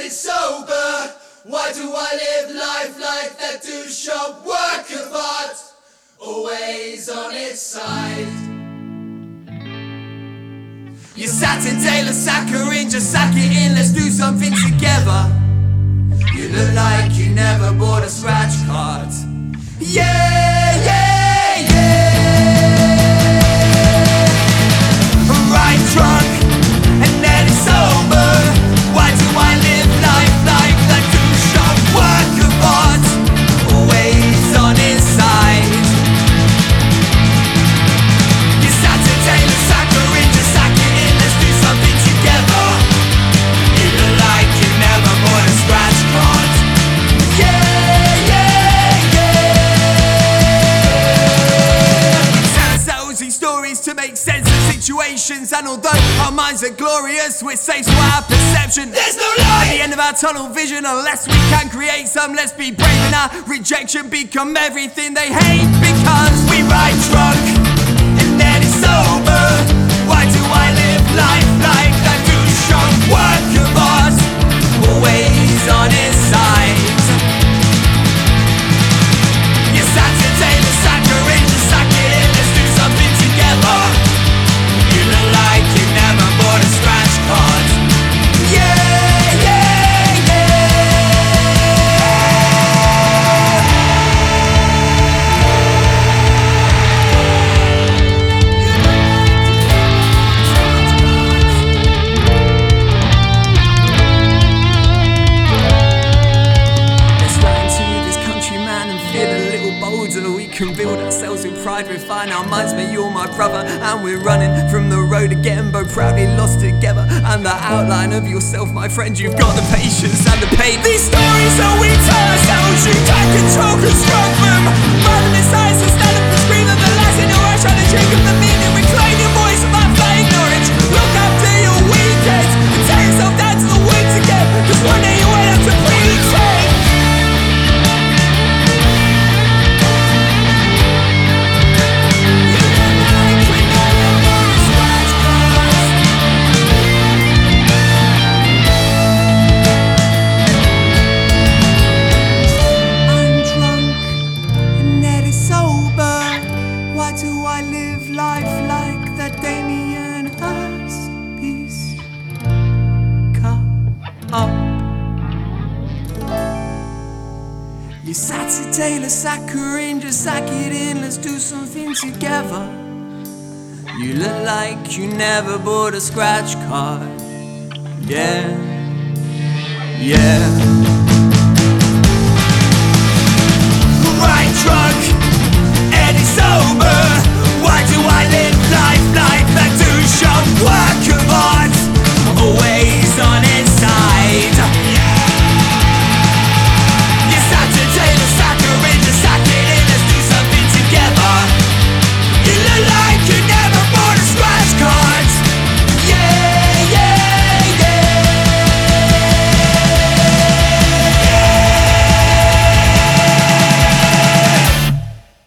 it sober? Why do I live life like that two-shop work of art, always on its side? You sat in Taylor Saccharine, just sack it in, let's do something together. You look like you never bought a scratch card. Yeah, yeah, yeah. Right drunk, and then it's sober. Why do I live life like that two-shop work of art, always on its side? You sat in Taylor Saccharine, just sack it in, let's do something together. You look like you never bought a scratch card. Yeah, yeah, yeah. We tell ourselves these stories to make sense of situations, and although our minds are glorious, we're safe to our perception. There's no light at the end of our tunnel vision unless we can create some. Let's be brave in our rejection, become everything they hate, because we ride drunk and then it's sober. Why do I live life like that two-shop work of art, always on its side? You sat in Taylor Saccharine, just sack it in, let's do something together. You look like you never bought a scratch card. Yeah, yeah, let's fly into this country, man, and feel a little bolder. We can build ourselves with pride, refine our minds, mate, you're my brother. And we're running from the road again, both proudly lost together. And the outline of yourself, my friend, you've got the patience and the pain. These stories that we tell ourselves, you can't control, construct them. Random insights instead of the scream of the lies in your eyes, trying to drink of the meaning. Reclaim your voice without flying knowledge. Look after your weekends and tear yourself down to the weeds again, cause one day you won't have to pretend. Why do I live life like that Damien Hirst piece? Come on. You sat at Taylor Saccharine, just sack it in, let's do something together. You look like you never bought a scratch card. Yeah, yeah. Right, try.